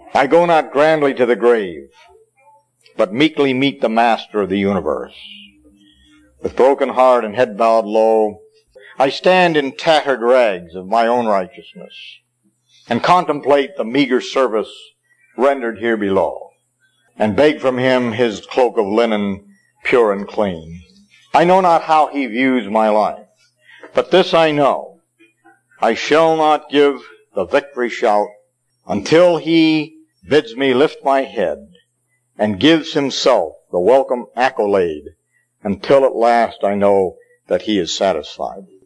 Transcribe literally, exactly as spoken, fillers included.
I go not grandly to the grave, but meekly meet the Master of the universe. With broken heart and head bowed low, I stand in tattered rags of my own righteousness and contemplate the meager service rendered here below, and beg from him his cloak of linen pure and clean. I know not how he views my life, but this I know: I shall not give the victory shout until he bids me lift my head and gives himself the welcome accolade, until at last I know that he is satisfied.